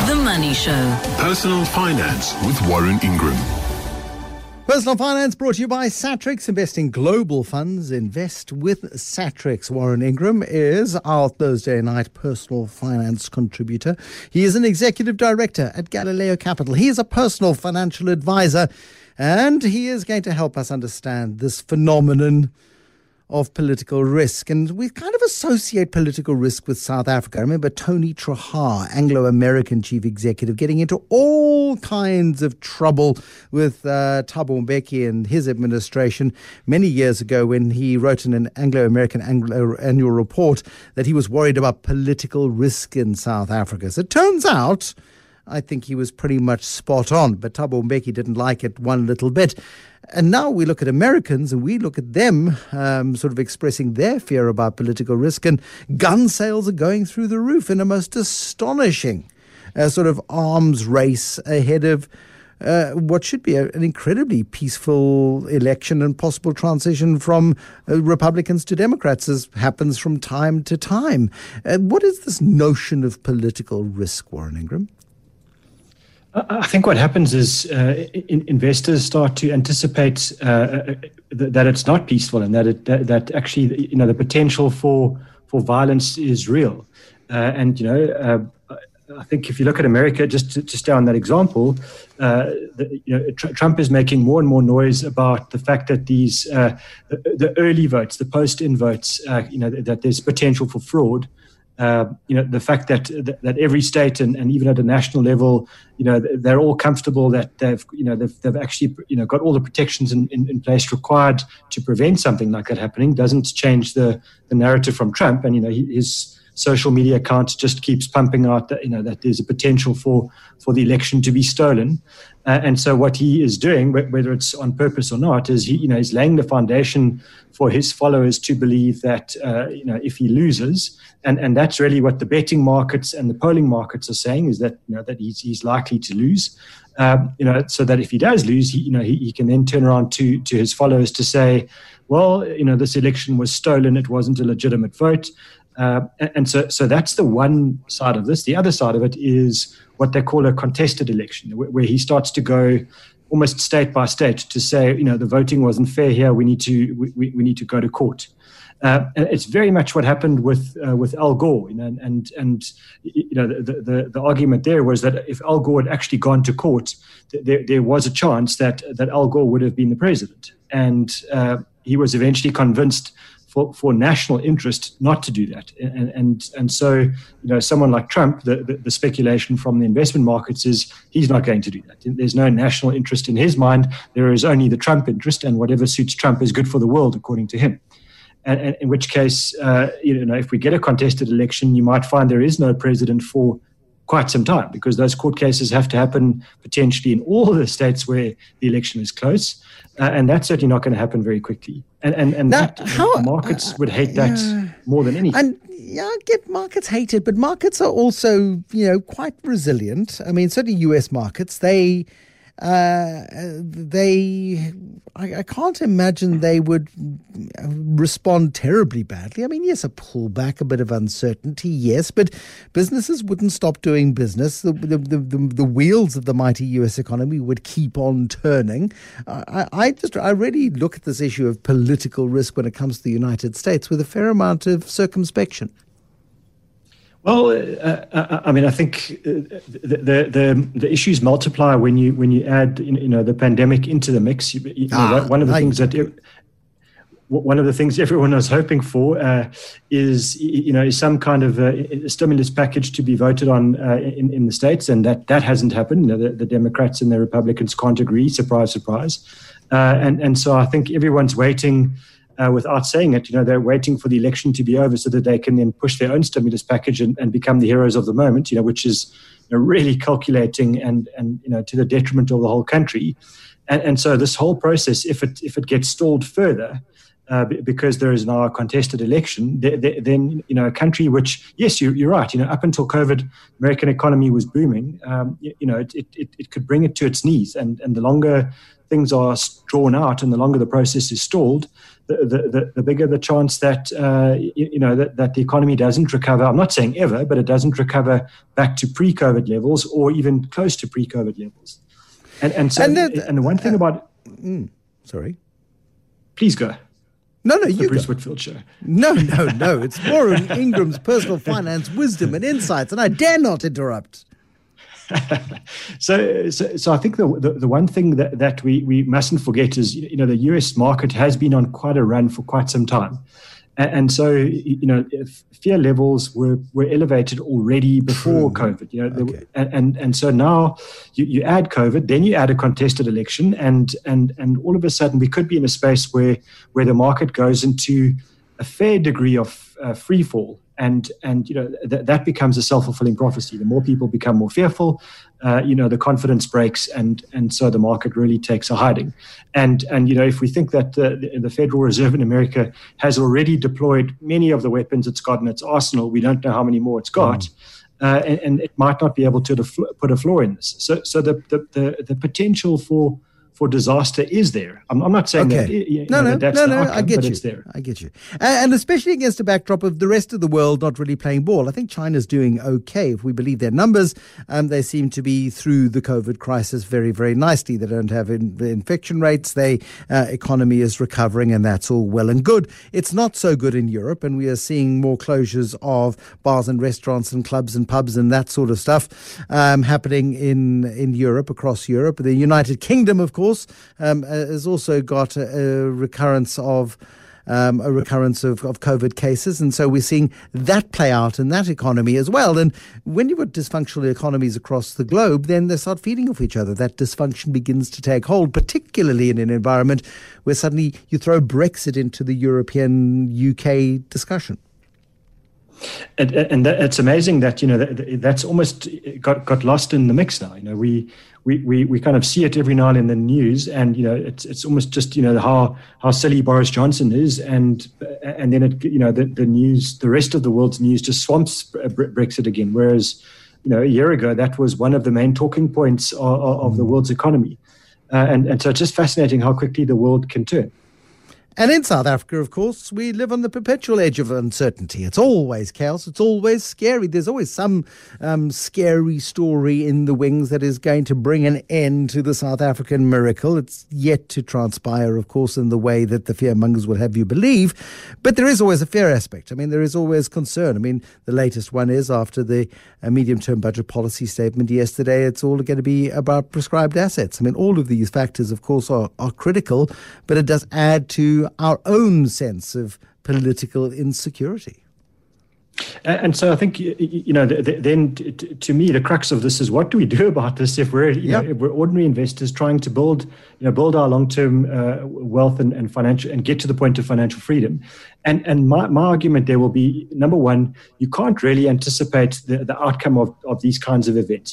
The Money Show. Personal Finance with Warren Ingram. Personal Finance brought to you by Satrix. Invest in global funds. Invest with Satrix. Warren Ingram is our Thursday night personal finance contributor. He is an executive director at Galileo Capital. He is a personal financial advisor, and he is going to help us understand this phenomenon of political risk. And we kind of associate political risk with South Africa. I remember Tony Trahar, Anglo-American chief executive, getting into all kinds of trouble with Thabo Mbeki and his administration many years ago when he wrote in an Anglo-American annual report that he was worried about political risk in South Africa. So it turns out, I think he was pretty much spot on, but Thabo Mbeki didn't like it one little bit. And now we look at Americans and we look at them sort of expressing their fear about political risk, and gun sales are going through the roof in a most astonishing sort of arms race ahead of what should be an incredibly peaceful election and possible transition from Republicans to Democrats, as happens from time to time. What is this notion of political risk, Warren Ingram? I think what happens is investors start to anticipate that it's not peaceful, and that actually, the potential for violence is real. I think if you look at America, just to stay on that example, Trump is making more and more noise about the fact that these the early votes, the post-in votes, that there's potential for fraud. The fact that every state and even at a national level, they're all comfortable that they've actually got all the protections in place required to prevent something like that happening doesn't change the narrative from Trump. And his social media account just keeps pumping out that that there's a potential for the election to be stolen. And so what he is doing, whether it's on purpose or not, is he's laying the foundation for his followers to believe that if he loses, and that's really what the betting markets and the polling markets are saying, is that that he's likely to lose. So that if he does lose, he can then turn around to his followers to say, well, this election was stolen, it wasn't a legitimate vote. And so that's the one side of this. The other side of it is what they call a contested election, where he starts to go almost state by state to say, the voting wasn't fair here. We need to go to court. And it's very much what happened with Al Gore. The argument there was that if Al Gore had actually gone to court, there was a chance that Al Gore would have been the president. And he was eventually convinced for national interest not to do that. And so, someone like Trump, the speculation from the investment markets is he's not going to do that. There's no national interest in his mind. There is only the Trump interest, and whatever suits Trump is good for the world, according to him. And in which case, if we get a contested election, you might find there is no president for quite some time, because those court cases have to happen potentially in all the states where the election is close. And that's certainly not going to happen very quickly. And now, the markets would hate that more than anything. And I get markets hated, but markets are also, quite resilient. I mean, certainly US markets, I can't imagine they would respond terribly badly. I mean, yes, a pullback, a bit of uncertainty, yes, but businesses wouldn't stop doing business. The wheels of the mighty US economy would keep on turning. I really look at this issue of political risk when it comes to the United States with a fair amount of circumspection. Well, I think the issues multiply when you add the pandemic into the mix. One of the things everyone was hoping for is some kind of a stimulus package to be voted on in the States, and that hasn't happened. The Democrats and the Republicans can't agree. Surprise, surprise. And so I think everyone's waiting. Without saying it, they're waiting for the election to be over so that they can then push their own stimulus package and become the heroes of the moment, which is really calculating and to the detriment of the whole country. And so this whole process, if it gets stalled further, because there is now a contested election, then a country which, yes, you're right. Up until COVID, American economy was booming. It could bring it to its knees, and the longer things are drawn out and the longer the process is stalled, the bigger the chance that that the economy doesn't recover. I'm not saying ever, but it doesn't recover back to pre-COVID levels or even close to pre-COVID levels. And the one thing about sorry, please go. No, the you Bruce go. Whitfield Show. No. It's Warren Ingram's personal finance wisdom and insights, and I dare not interrupt. So I think the one thing that we mustn't forget is the US market has been on quite a run for quite some time, and so fear levels were elevated already before COVID. Okay. And so now you add COVID, then you add a contested election, and all of a sudden we could be in a space where the market goes into a fair degree of free fall. And that becomes a self-fulfilling prophecy. The more people become more fearful, the confidence breaks, and so the market really takes a hiding. And if we think that the Federal Reserve in America has already deployed many of the weapons it's got in its arsenal, we don't know how many more it's got, and it might not be able to put a floor in this. So the potential for disaster is there. I'm not saying that that's the outcome, I get but you. it's there. I get you. And especially against a backdrop of the rest of the world not really playing ball. I think China's doing okay. If we believe their numbers, they seem to be through the COVID crisis very, very nicely. They don't have infection rates. Their economy is recovering, and that's all well and good. It's not so good in Europe, and we are seeing more closures of bars and restaurants and clubs and pubs and that sort of stuff happening in Europe, across Europe. The United Kingdom, of course, has also got a recurrence of COVID cases, and so we're seeing that play out in that economy as well. And when you've got dysfunctional economies across the globe, then they start feeding off each other. That dysfunction begins to take hold, particularly in an environment where suddenly you throw Brexit into the European UK discussion. And it's amazing that that's almost got lost in the mix now. We kind of see it every now and then in the news, and it's almost just how silly Boris Johnson is, and then it the news, the rest of the world's news just swamps Brexit again. Whereas a year ago that was one of the main talking points of the world's economy, and so it's just fascinating how quickly the world can turn. And in South Africa, of course, we live on the perpetual edge of uncertainty. It's always chaos. It's always scary. There's always some scary story in the wings that is going to bring an end to the South African miracle. It's yet to transpire, of course, in the way that the fearmongers would have you believe. But there is always a fear aspect. I mean, there is always concern. I mean, the latest one is after the medium-term budget policy statement yesterday, it's all going to be about prescribed assets. I mean, all of these factors, of course, are critical, but it does add to our own sense of political insecurity. And so I think, then to me, the crux of this is, what do we do about this if we're, if we're ordinary investors trying to build our long-term wealth and financial, and get to the point of financial freedom? And my argument there will be, number one, you can't really anticipate the outcome of these kinds of events.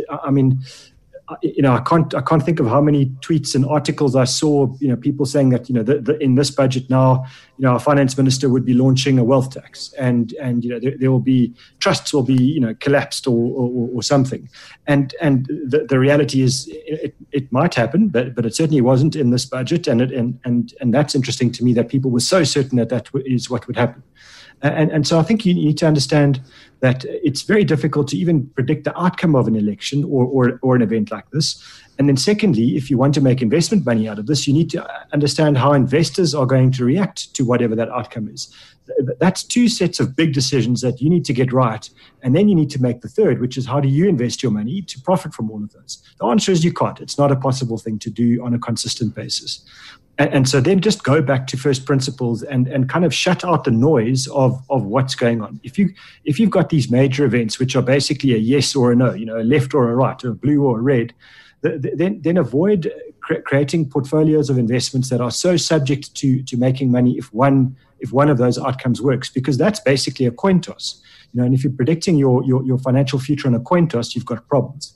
I can't think of how many tweets and articles I saw, people saying that, in this budget now, our finance minister would be launching a wealth tax, and there will be, trusts will be, collapsed or something. And the reality is it might happen, but it certainly wasn't in this budget. And that's interesting to me, that people were so certain that is what would happen. And so I think you need to understand that it's very difficult to even predict the outcome of an election or an event like this. And then secondly, if you want to make investment money out of this, you need to understand how investors are going to react to whatever that outcome is. That's two sets of big decisions that you need to get right. And then you need to make the third, which is, how do you invest your money to profit from all of those? The answer is you can't. It's not a possible thing to do on a consistent basis. And so then just go back to first principles and kind of shut out the noise of what's going on. If you've got these major events, which are basically a yes or a no, a left or a right, or a blue or a red, then avoid creating portfolios of investments that are so subject to making money if one of those outcomes works, because that's basically a coin toss. And if you're predicting your financial future on a coin toss, you've got problems.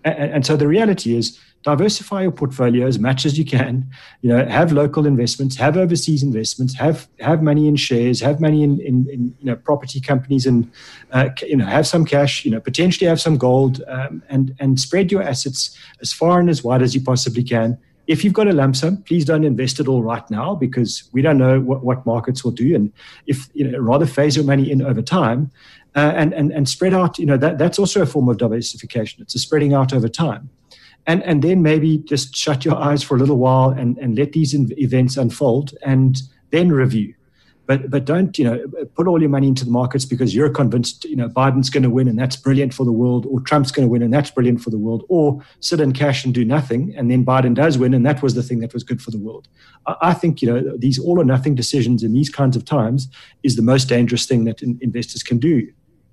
And so the reality is, diversify your portfolio as much as you can. Have local investments, have overseas investments, have money in shares, have money in property companies, and have some cash. Potentially have some gold, and spread your assets as far and as wide as you possibly can. If you've got a lump sum, please don't invest it all right now, because we don't know what markets will do. And if rather phase your money in over time, and spread out. That's also a form of diversification. It's a spreading out over time. And then maybe just shut your eyes for a little while and let these events unfold, and then review. But don't put all your money into the markets because you're convinced Biden's going to win and that's brilliant for the world, or Trump's going to win and that's brilliant for the world, or sit in cash and do nothing and then Biden does win and that was the thing that was good for the world. I think these all or nothing decisions in these kinds of times is the most dangerous thing that investors can do.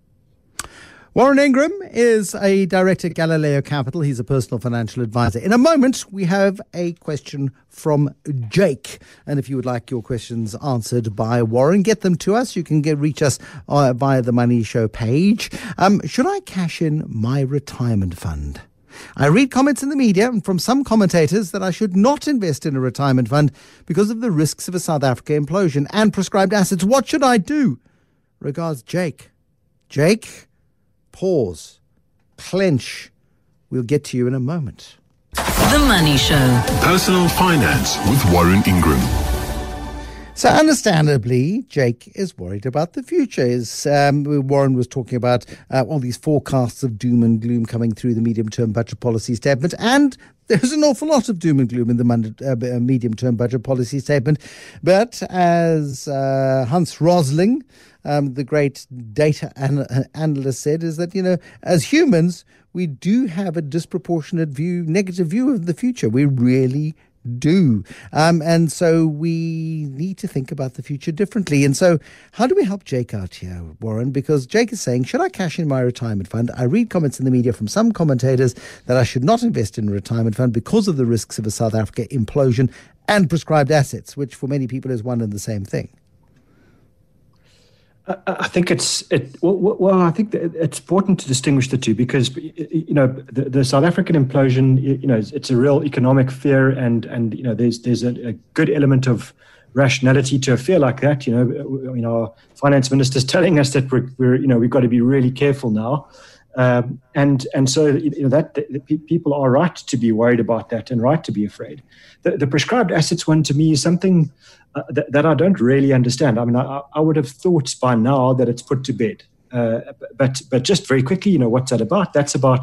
Warren Ingram is a director at Galileo Capital. He's a personal financial advisor. In a moment, we have a question from Jake. And if you would like your questions answered by Warren, get them to us. You can reach us via the Money Show page. Should I cash in my retirement fund? I read comments in the media from some commentators that I should not invest in a retirement fund because of the risks of a South Africa implosion and prescribed assets. What should I do? Regards, Jake. Jake? Pause. Clench. We'll get to you in a moment. The Money Show. Personal finance with Warren Ingram. So understandably, Jake is worried about the future. Warren was talking about all these forecasts of doom and gloom coming through the medium-term budget policy statement, and there's an awful lot of doom and gloom in the medium-term budget policy statement. But as Hans Rosling, the great data analyst, said, is that, as humans, we do have a disproportionate negative view of the future. We really do. And so we need to think about the future differently. And so how do we help Jake out here, Warren? Because Jake is saying, should I cash in my retirement fund? I read comments in the media from some commentators that I should not invest in a retirement fund because of the risks of a South Africa implosion and prescribed assets, which for many people is one and the same thing. I think I think it's important to distinguish the two, because the South African implosion, it's a real economic fear, and there's a good element of rationality to a fear like that. Our finance minister's telling us that we've got to be really careful now, and so that people are right to be worried about that and right to be afraid. The prescribed assets one, to me, is something that I don't really understand. I mean, I would have thought by now that it's put to bed. But just very quickly, what's that about? That's about,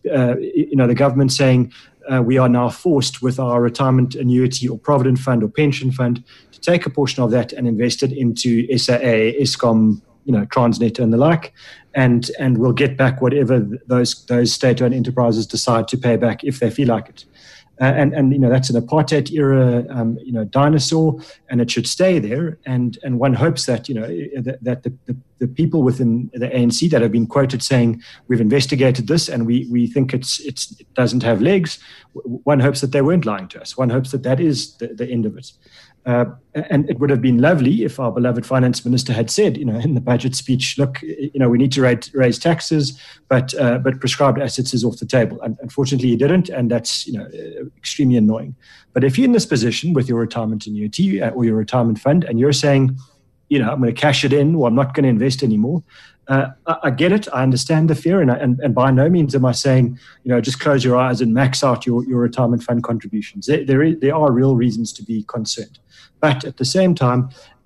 the government saying we are now forced with our retirement annuity or provident fund or pension fund to take a portion of that and invest it into SAA, Eskom, Transnet and the like, and we'll get back whatever those state-owned enterprises decide to pay back if they feel like it. And that's an apartheid era dinosaur, and it should stay there. And one hopes that that the people within the ANC that have been quoted saying we've investigated this and we think it doesn't have legs, one hopes that they weren't lying to us. One hopes that is the end of it. And it would have been lovely if our beloved finance minister had said, in the budget speech, look, we need to raise taxes, but prescribed assets is off the table. And unfortunately, he didn't, and that's extremely annoying. But if you're in this position with your retirement annuity or your retirement fund, and you're saying, I'm going to cash it in, or I'm not going to invest anymore, I get it. I understand the fear, and by no means am I saying, just close your eyes and max out your retirement fund contributions. There are real reasons to be concerned. But at the same time,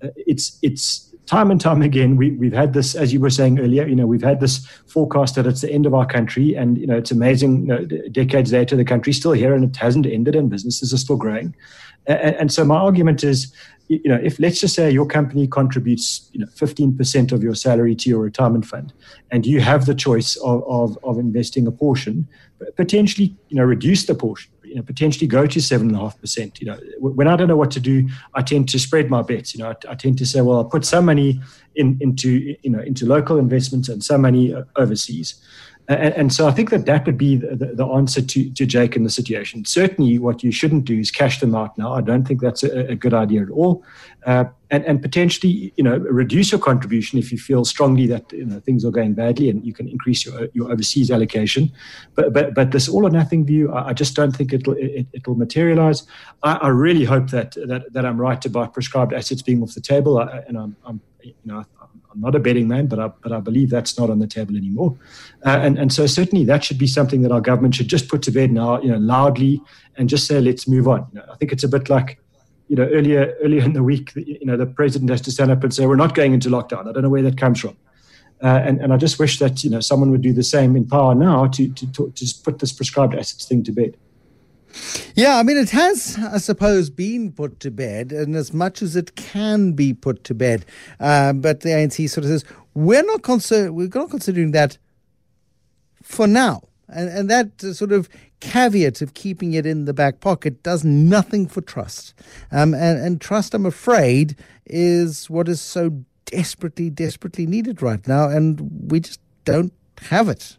it's time and time again, we've had this, as you were saying earlier, we've had this forecast that it's the end of our country, and it's amazing, decades later, the country's still here and it hasn't ended and businesses are still growing. And so my argument is, if, let's just say, your company contributes 15% of your salary to your retirement fund, and you have the choice of investing a portion, potentially reduce the portion, potentially go to 7.5%. When I don't know what to do, I tend to spread my bets. I tend to say, well, I'll put some money into local investments and some money overseas. And so I think that would be the answer to Jake in the situation. Certainly what you shouldn't do is cash them out now. I don't think that's a good idea at all. and potentially, reduce your contribution if you feel strongly that things are going badly, and you can increase your overseas allocation. But this all or nothing view, I just don't think it'll materialize. I really hope that I'm right about prescribed assets being off the table. I'm not a betting man, but I believe that's not on the table anymore. And so certainly that should be something that our government should just put to bed now, loudly, and just say, let's move on. I think it's a bit like, earlier in the week, the president has to stand up and say, we're not going into lockdown. I don't know where that comes from. And I just wish that, someone would do the same in power now to just put this prescribed assets thing to bed. Yeah, I mean, it has, I suppose, been put to bed, and as much as it can be put to bed. But the ANC sort of says, we're not considering that for now. And that sort of caveat of keeping it in the back pocket does nothing for trust. And trust, I'm afraid, is what is so desperately, desperately needed right now, and we just don't have it.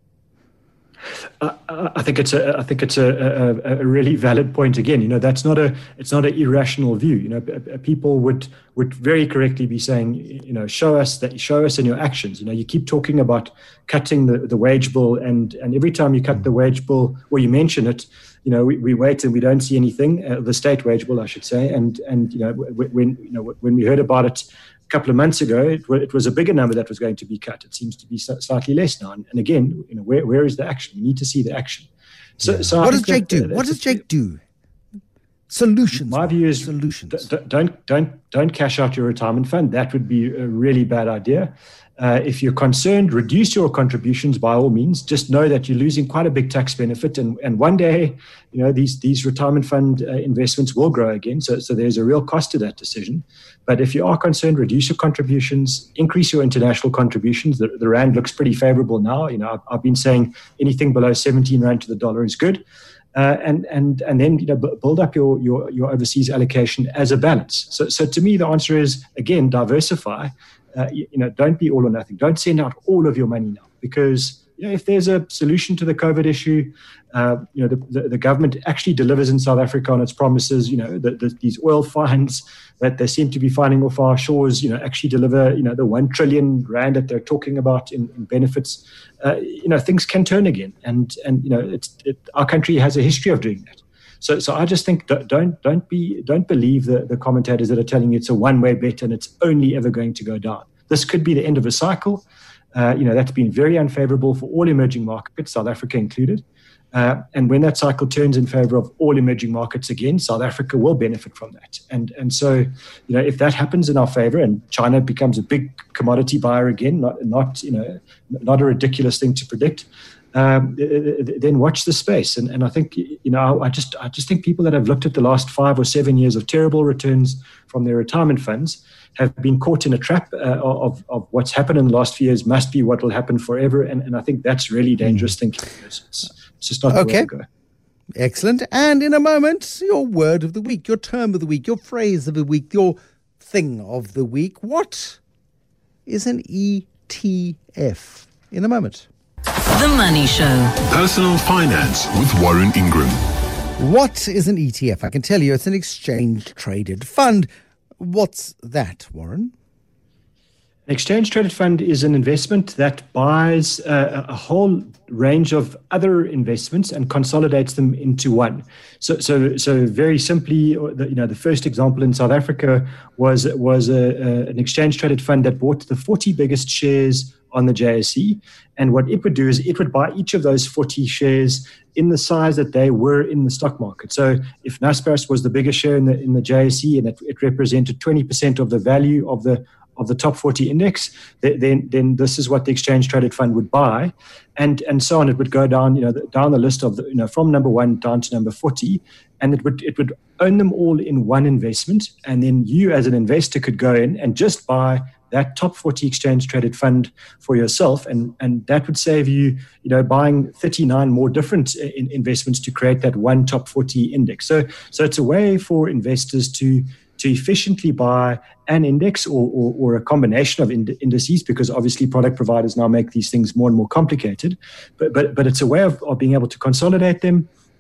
I think it's a really valid point. Again, it's not an irrational view. People would very correctly be saying, show us in your actions. You keep talking about cutting the wage bill, and every time you cut the wage bill or you mention it, we wait and we don't see anything. The state wage bill, I should say, and when we heard about it a couple of months ago, it was a bigger number that was going to be cut. It seems to be slightly less now. And again, where is the action? We need to see the action. So what does Jake do? What does Jake do? Solutions. My view is solutions. Don't cash out your retirement fund. That would be a really bad idea. If you're concerned, reduce your contributions by all means. Just know that you're losing quite a big tax benefit, and one day, these retirement fund investments will grow again. So there's a real cost to that decision. But if you are concerned, reduce your contributions, increase your international contributions. The rand looks pretty favorable now. I've been saying anything below 17 rand to the dollar is good. And then build up your overseas allocation as a balance. So to me, the answer is, again, diversify. Don't be all or nothing. Don't send out all of your money now, because if there's a solution to the COVID issue, the government actually delivers in South Africa on its promises. These oil finds that they seem to be finding off our shores, actually deliver, the 1 trillion rand that they're talking about in benefits. Things can turn again, and our country has a history of doing that. So I just think don't believe the commentators that are telling you it's a one-way bet and it's only ever going to go down. This could be the end of a cycle. That's been very unfavorable for all emerging markets, South Africa included. And when that cycle turns in favor of all emerging markets again, South Africa will benefit from that. And so, if that happens in our favor and China becomes a big commodity buyer again, not a ridiculous thing to predict, then watch the space. And I think, I just think people that have looked at the last 5 or 7 years of terrible returns from their retirement funds have been caught in a trap of what's happened in the last few years must be what will happen forever. And I think that's really dangerous thinking. It's just not the way to go. Excellent. And in a moment, your word of the week, your term of the week, your phrase of the week, your thing of the week. What is an ETF? In a moment. The Money Show. Personal finance with Warren Ingram. What is an ETF? I can tell you it's an exchange-traded fund. What's that, Warren? An exchange-traded fund is an investment that buys a whole range of other investments and consolidates them into one. So very simply, the first example in South Africa was an exchange-traded fund that bought the 40 biggest shares on the JSE. And what it would do is it would buy each of those 40 shares in the size that they were in the stock market. So if Naspers was the biggest share in the JSE and it represented 20% of the value of the top 40 index, then this is what the exchange traded fund would buy, and so on. It would go down, down the list of from number 1 down to number 40, and it would own them all in one investment, and then you as an investor could go in and just buy that top 40 exchange traded fund for yourself, and that would save you, buying 39 more different investments to create that one top 40 index. So it's a way for investors to efficiently buy an index or a combination of indices, because obviously product providers now make these things more and more complicated. But it's a way of being able to consolidate them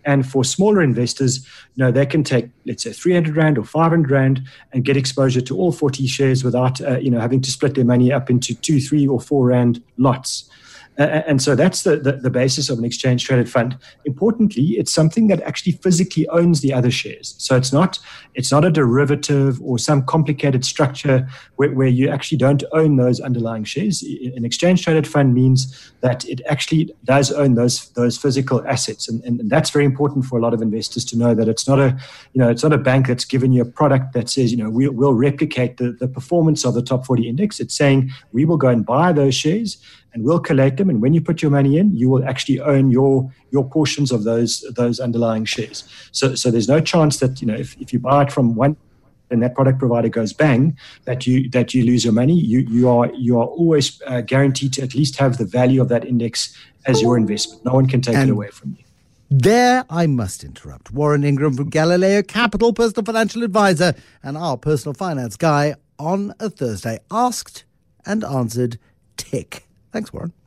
And for smaller investors, they can take, let's say, 300 Rand or 500 Rand and get exposure to all 40 shares without, having to split their money up into 2, 3, or 4 Rand lots. And so that's the basis of an exchange-traded fund. Importantly, it's something that actually physically owns the other shares. So it's not a derivative or some complicated structure where you actually don't own those underlying shares. An exchange-traded fund means that it actually does own those physical assets, and that's very important for a lot of investors to know that it's not a bank that's given you a product that says we'll replicate the performance of the top 40 index. It's saying we will go and buy those shares and we'll collate them. And when you put your money in, you will actually own your portions of those underlying shares. So there's no chance that if you buy it from one and that product provider goes bang, that you lose your money. You are always guaranteed to at least have the value of that index as your investment. No one can take it away from you. There I must interrupt. Warren Ingram from Galileo Capital, personal financial advisor and our personal finance guy on a Thursday. Asked and answered, tick. Thanks, Warren.